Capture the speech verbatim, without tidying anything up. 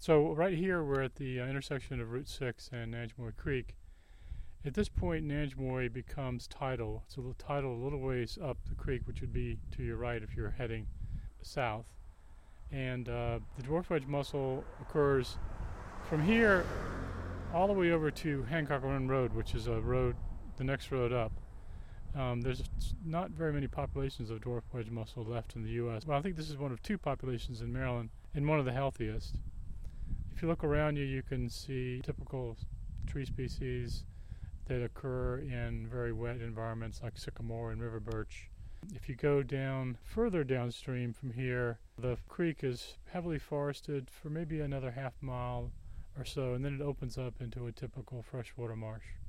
So right here we're at the uh, intersection of Route six and Nanjemoy Creek. At this point, Nanjemoy becomes tidal. It's a little tidal a little ways up the creek, which would be to your right if you're heading south. And uh, the dwarf wedge mussel occurs from here all the way over to Hancock Run Road, which is a road, the next road up. Um, there's not very many populations of dwarf wedge mussel left in the U S Well, I think this is one of two populations in Maryland and one of the healthiest. If you look around you, you can see typical tree species that occur in very wet environments like sycamore and river birch. If you go down further downstream from here, the creek is heavily forested for maybe another half mile or so, and then it opens up into a typical freshwater marsh.